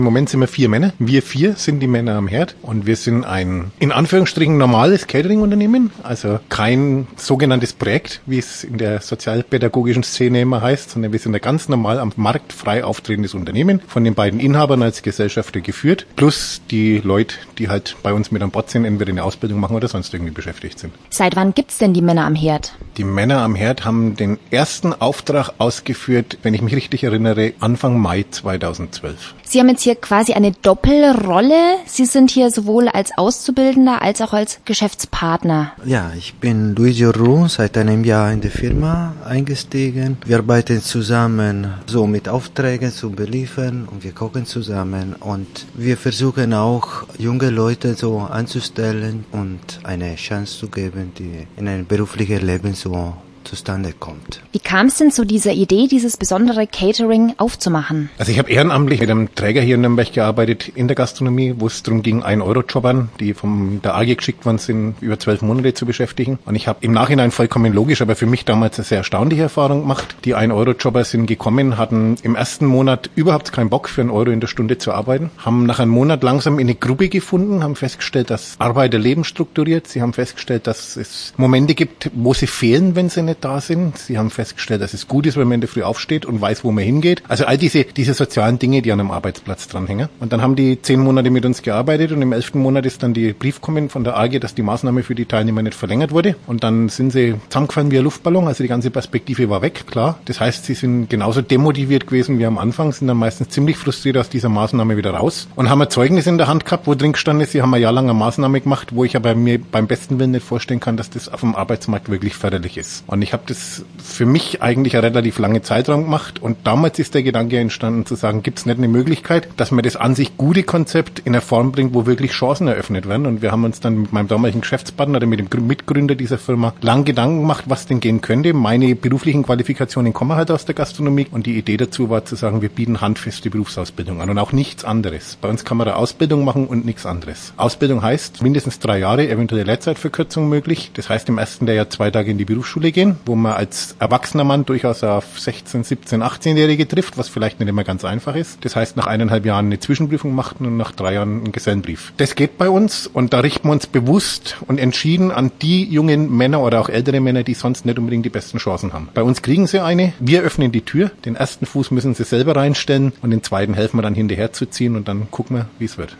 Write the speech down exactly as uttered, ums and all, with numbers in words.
Im Moment sind wir vier Männer. Wir vier sind die Männer am Herd und wir sind ein, in Anführungsstrichen, normales Catering-Unternehmen. Also kein sogenanntes Projekt, wie es in der sozialpädagogischen Szene immer heißt, sondern wir sind ein ganz normal am Markt frei auftretendes Unternehmen, von den beiden Inhabern als Gesellschafter geführt, plus die Leute, die halt bei uns mit an Bord sind, entweder eine Ausbildung machen oder sonst irgendwie beschäftigt sind. Seit wann gibt's denn die Männer am Herd? Die Männer am Herd haben den ersten Auftrag ausgeführt, wenn ich mich richtig erinnere, Anfang Mai zweitausendzwölf. Sie haben jetzt hier quasi eine Doppelrolle. Sie sind hier sowohl als Auszubildender als auch als Geschäftspartner. Ja, ich bin Luigi Roux, seit einem Jahr in der Firma eingestiegen. Wir arbeiten zusammen, so mit Aufträgen zu beliefern und wir kochen zusammen und wir versuchen auch junge Leute so anzustellen und eine Chance zu geben, die in ein berufliches Leben so zustande kommt. Wie kam es denn zu dieser Idee, dieses besondere Catering aufzumachen? Also ich habe ehrenamtlich mit einem Träger hier in Nürnberg gearbeitet in der Gastronomie, wo es darum ging, ein Euro Jobbern, die von der A G geschickt worden sind, über zwölf Monate zu beschäftigen. Und ich habe im Nachhinein vollkommen logisch, aber für mich damals eine sehr erstaunliche Erfahrung gemacht. Die ein Euro Jobber sind gekommen, hatten im ersten Monat überhaupt keinen Bock für einen Euro in der Stunde zu arbeiten, haben nach einem Monat langsam in eine Gruppe gefunden, haben festgestellt, dass Arbeit ihr Leben strukturiert. Sie haben festgestellt, dass es Momente gibt, wo sie fehlen, wenn sie nicht da sind. Sie haben festgestellt, dass es gut ist, wenn man in der Früh aufsteht und weiß, wo man hingeht. Also all diese diese sozialen Dinge, die an einem Arbeitsplatz dranhängen. Und dann haben die zehn Monate mit uns gearbeitet und im elften Monat ist dann die Brief gekommen von der A G, dass die Maßnahme für die Teilnehmer nicht verlängert wurde. Und dann sind sie zusammengefallen wie ein Luftballon, also die ganze Perspektive war weg, klar. Das heißt, sie sind genauso demotiviert gewesen wie am Anfang, sind dann meistens ziemlich frustriert aus dieser Maßnahme wieder raus und haben ein Zeugnis in der Hand gehabt, wo drin gestanden ist, sie haben ein Jahr lang eine Maßnahme gemacht, wo ich aber mir beim besten Willen nicht vorstellen kann, dass das auf dem Arbeitsmarkt wirklich förderlich ist. Und ich habe das für mich eigentlich eine relativ lange Zeitraum gemacht und damals ist der Gedanke entstanden zu sagen, gibt es nicht eine Möglichkeit, dass man das an sich gute Konzept in eine Form bringt, wo wirklich Chancen eröffnet werden, und wir haben uns dann mit meinem damaligen Geschäftspartner oder mit dem Mitgründer dieser Firma lang Gedanken gemacht, was denn gehen könnte. Meine beruflichen Qualifikationen kommen halt aus der Gastronomie und die Idee dazu war zu sagen, wir bieten handfeste Berufsausbildung an und auch nichts anderes. Bei uns kann man eine Ausbildung machen und nichts anderes. Ausbildung heißt mindestens drei Jahre, eventuell Lehrzeitverkürzung möglich. Das heißt im ersten Lehrjahr zwei Tage in die Berufsschule gehen, wo man als erwachsener Mann durchaus auf sechzehn, siebzehn, achtzehnjährige trifft, was vielleicht nicht immer ganz einfach ist. Das heißt, nach eineinhalb Jahren eine Zwischenprüfung macht und nach drei Jahren einen Gesellenbrief. Das geht bei uns und da richten wir uns bewusst und entschieden an die jungen Männer oder auch ältere Männer, die sonst nicht unbedingt die besten Chancen haben. Bei uns kriegen sie eine, wir öffnen die Tür, den ersten Fuß müssen sie selber reinstellen und den zweiten helfen wir dann hinterher zu ziehen und dann gucken wir, wie es wird.